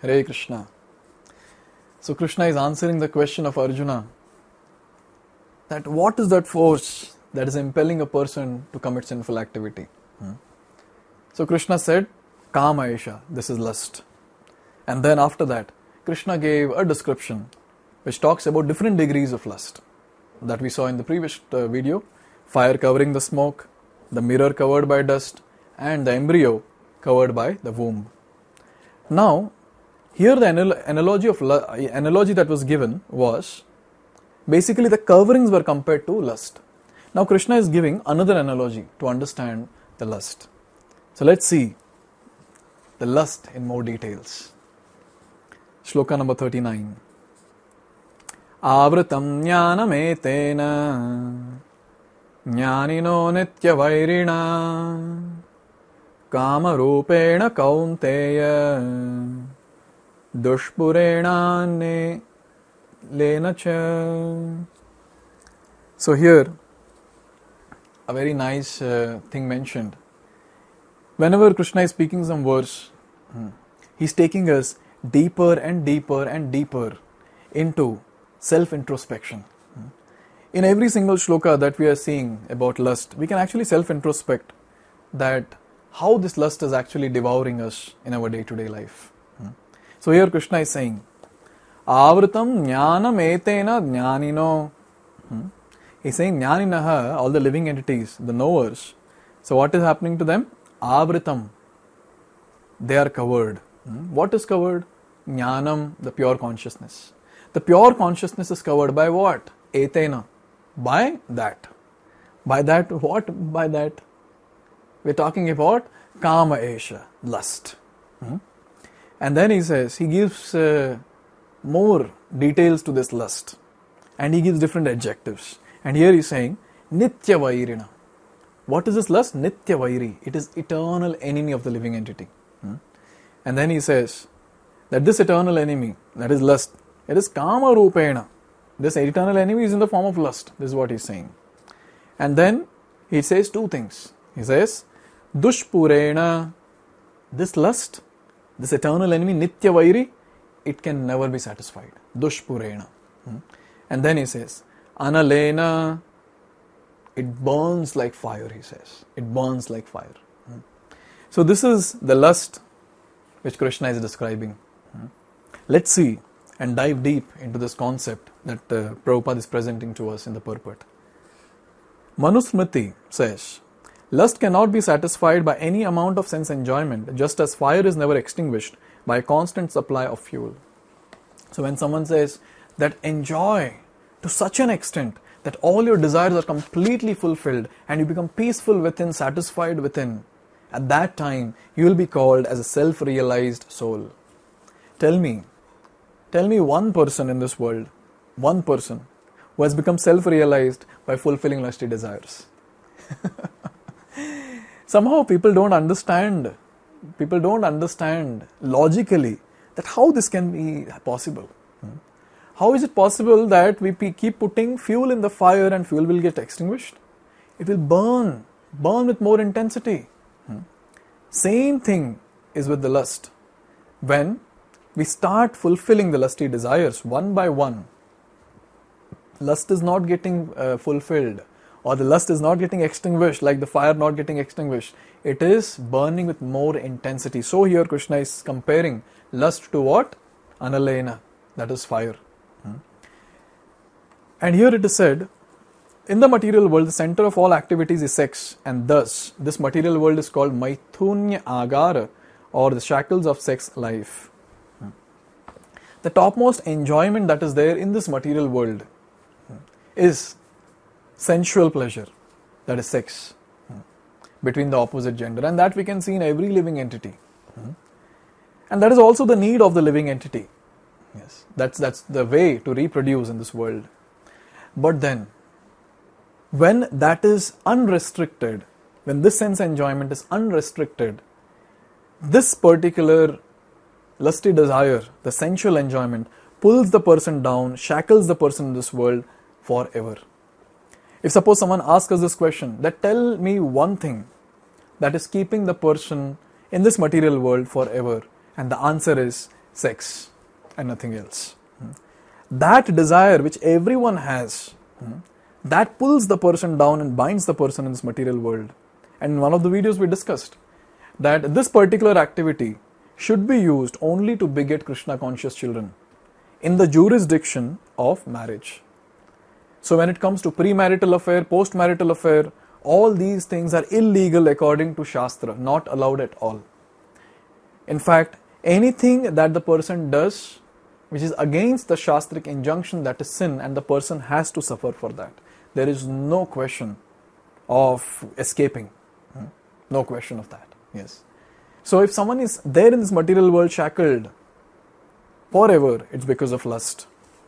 Hare Krishna. So Krishna is answering the question of Arjuna that what is that force that is impelling a person to commit sinful activity? So Krishna said, Kama Esha, this is lust. And then after that, Krishna gave a description which talks about different degrees of lust that we saw in the previous video. Fire covering the smoke, the mirror covered by dust, and the embryo covered by the womb. Now, here the analogy that was given was basically the coverings were compared to lust. Now Krishna is giving another analogy to understand the lust. So let's see the lust in more details. Shloka number 39. Avritam jnanam etena jnanino nitya vairina kama rupena kaunteya dushpurena ne lenacha. So here a very nice thing mentioned. Whenever Krishna is speaking some verse, he's taking us deeper and deeper and deeper into self-introspection. In every single shloka that we are seeing about lust, we can actually self-introspect that how this lust is actually devouring us in our day-to-day life. So here Krishna is saying, Avritam jnanam etena jnanino. He's saying jnaninaha, all the living entities, the knowers. So what is happening to them? Avritam. They are covered. What is covered? Jnanam, the pure consciousness. The pure consciousness is covered by what? Etena. By that. By that, what? By that. We're talking about Kama Esha, lust. And then he says, he gives more details to this lust. And he gives different adjectives. And here he's saying, Nitya Vairina. What is this lust? Nitya Vairi. It is eternal enemy of the living entity. And then he says that this eternal enemy, that is lust, it is Kama Rupena. This eternal enemy is in the form of lust. This is what he's saying. And then he says two things. He says, Dushpurena, this lust, this eternal enemy, Nitya Vairi, it can never be satisfied. Dushpurena. And then he says, Analena, it burns like fire, he says. It burns like fire. So this is the lust which Krishna is describing. Let's see and dive deep into this concept that Prabhupada is presenting to us in the purport. Manusmriti says, lust cannot be satisfied by any amount of sense enjoyment, just as fire is never extinguished by a constant supply of fuel. So when someone says that enjoy to such an extent that all your desires are completely fulfilled and you become peaceful within, satisfied within, at that time you will be called as a self-realized soul. Tell me one person in this world, one person who has become self-realized by fulfilling lusty desires. Somehow people don't understand logically that how this can be possible. How is it possible that we keep putting fuel in the fire and fuel will get extinguished? It will burn with more intensity. Same thing is with the lust. When we start fulfilling the lusty desires one by one, lust is not getting fulfilled, or the lust is not getting extinguished like the fire not getting extinguished. It is burning with more intensity. So here Krishna is comparing lust to what? Analena, that is fire. And here it is said, in the material world, the center of all activities is sex, and thus this material world is called Maithunya Agara, or the shackles of sex life. The topmost enjoyment that is there in this material world is sensual pleasure, that is sex, between the opposite gender, and that we can see in every living entity. And that is also the need of the living entity. Yes, that's the way to reproduce in this world. But then, when that is unrestricted, when this sense enjoyment is unrestricted, this particular lusty desire, the sensual enjoyment, pulls the person down, shackles the person in this world forever. If suppose someone asks us this question, that tell me one thing that is keeping the person in this material world forever, and the answer is sex and nothing else. That desire which everyone has, that pulls the person down and binds the person in this material world. And in one of the videos we discussed that this particular activity should be used only to beget Krishna conscious children in the jurisdiction of marriage. So when it comes to premarital affair, postmarital affair, all these things are illegal according to Shastra, not allowed at all. In fact, anything that the person does which is against the Shastric injunction, that is sin, and the person has to suffer for that. There is no question of escaping. No question of that. Yes. So if someone is there in this material world shackled forever, it's because of lust.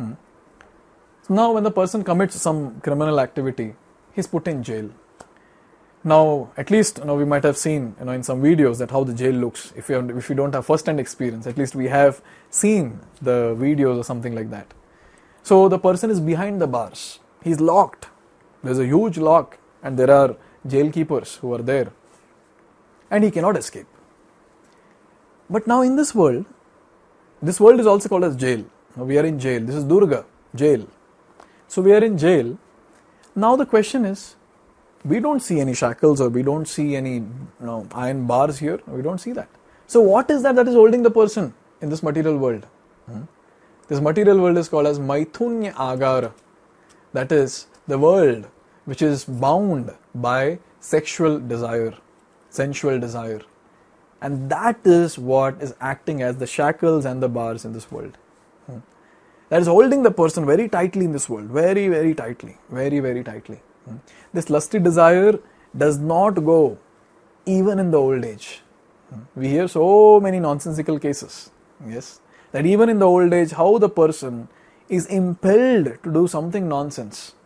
So now when the person commits some criminal activity, he's put in jail. Now, at least we might have seen in some videos that how the jail looks. If you don't have first-hand experience, at least we have seen the videos or something like that. So the person is behind the bars. He's locked. There's a huge lock, and there are jail keepers who are there, and he cannot escape. But now in this world is also called as jail. Now we are in jail. This is Durga, jail. So we are in jail. Now the question is, we don't see any shackles or we don't see any iron bars here. We don't see that. So what is that is holding the person in this material world? This material world is called as Maithunya Agara. That is the world which is bound by sexual desire, sensual desire. And that is what is acting as the shackles and the bars in this world. That is holding the person very tightly in this world. Very, very tightly. Very, very tightly. This lusty desire does not go even in the old age. We hear so many nonsensical cases. Yes. That even in the old age, how the person is impelled to do something nonsense.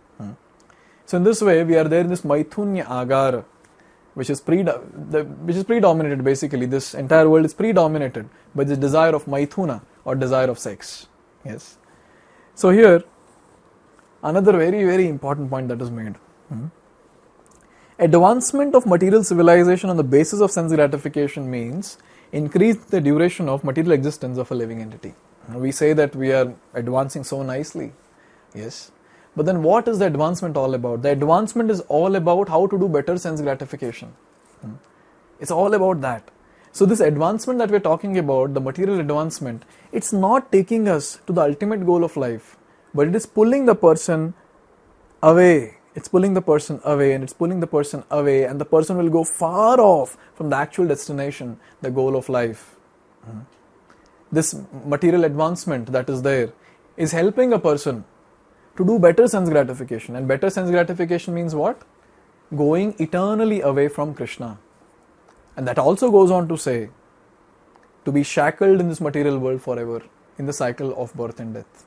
So in this way, we are there in this Maithunya Agara, which is predominated basically. This entire world is predominated by the desire of Maithuna or desire of sex. Yes. So here, another very, very important point that is made. Advancement of material civilization on the basis of sense gratification means increase the duration of material existence of a living entity. We say that we are advancing so nicely. Yes. But then what is the advancement all about? The advancement is all about how to do better sense gratification. It's all about that. So this advancement that we're talking about, the material advancement, it's not taking us to the ultimate goal of life, but it is pulling the person away. It's pulling the person away and it's pulling the person away, and the person will go far off from the actual destination, the goal of life. This material advancement that is there is helping a person to do better sense gratification. And better sense gratification means what? Going eternally away from Krishna. And that also goes on to say, to be shackled in this material world forever, in the cycle of birth and death.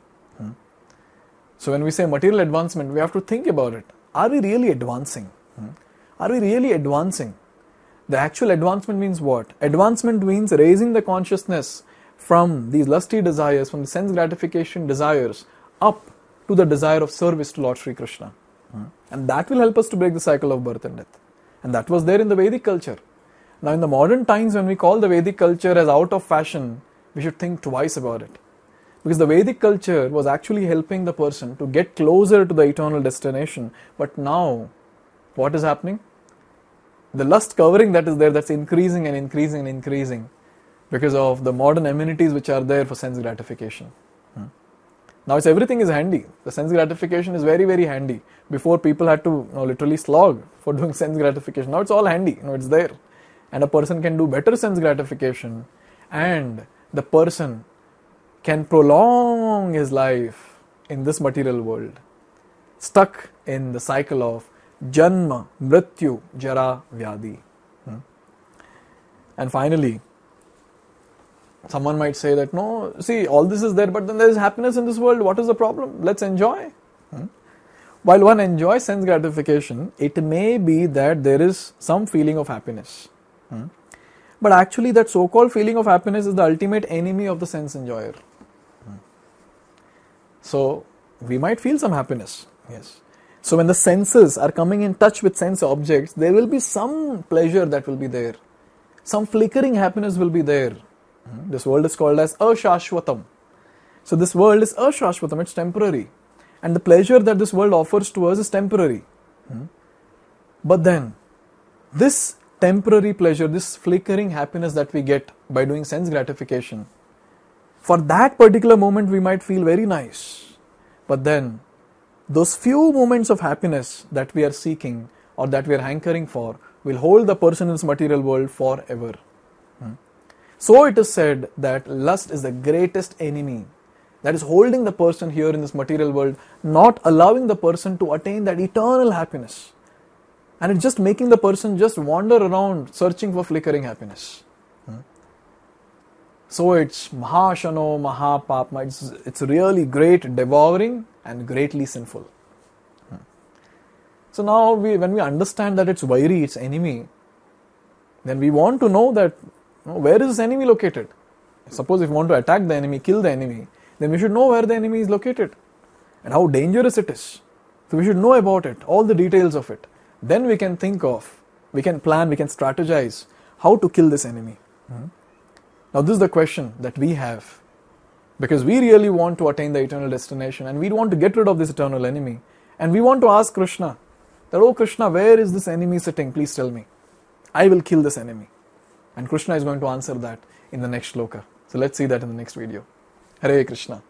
So when we say material advancement, we have to think about it. Are we really advancing? Are we really advancing? The actual advancement means what? Advancement means raising the consciousness from these lusty desires, from the sense gratification desires, up to the desire of service to Lord Sri Krishna. And that will help us to break the cycle of birth and death. And that was there in the Vedic culture. Now in the modern times, when we call the Vedic culture as out of fashion, we should think twice about it. Because the Vedic culture was actually helping the person to get closer to the eternal destination. But now, what is happening? The lust covering that is there, that's increasing and increasing and increasing because of the modern amenities which are there for sense gratification. Now everything is handy. The sense gratification is very, very handy. Before, people had to literally slog for doing sense gratification. Now it's all handy. It's there. And a person can do better sense gratification, and the person can prolong his life in this material world, stuck in the cycle of Janma, Mrityu, Jara, Vyadi. And finally, someone might say that, no, see, all this is there, but then there is happiness in this world. What is the problem? Let's enjoy. While one enjoys sense gratification, it may be that there is some feeling of happiness. But actually, that so-called feeling of happiness is the ultimate enemy of the sense enjoyer. So, we might feel some happiness. Yes. So, when the senses are coming in touch with sense objects, there will be some pleasure that will be there. Some flickering happiness will be there. This world is called as ashashvatam. So this world is ashashvatam, it's temporary. And the pleasure that this world offers to us is temporary. But then, this temporary pleasure, this flickering happiness that we get by doing sense gratification, for that particular moment we might feel very nice. But then, those few moments of happiness that we are seeking or that we are hankering for will hold the person in this material world forever. So it is said that lust is the greatest enemy that is holding the person here in this material world, not allowing the person to attain that eternal happiness. And it's just making the person just wander around searching for flickering happiness. So it's mahashano mahapapma, it's really great, devouring and greatly sinful. So now when we understand that it's vairi, it's enemy, then we want to know that where is this enemy located? Suppose if we want to attack the enemy, kill the enemy, then we should know where the enemy is located and how dangerous it is. So we should know about it, all the details of it. Then we can think of, we can plan, we can strategize how to kill this enemy. Now this is the question that we have, because we really want to attain the eternal destination and we want to get rid of this eternal enemy, and we want to ask Krishna that, oh Krishna, where is this enemy sitting? Please tell me. I will kill this enemy. And Krishna is going to answer that in the next shloka. So let's see that in the next video. Hare Krishna.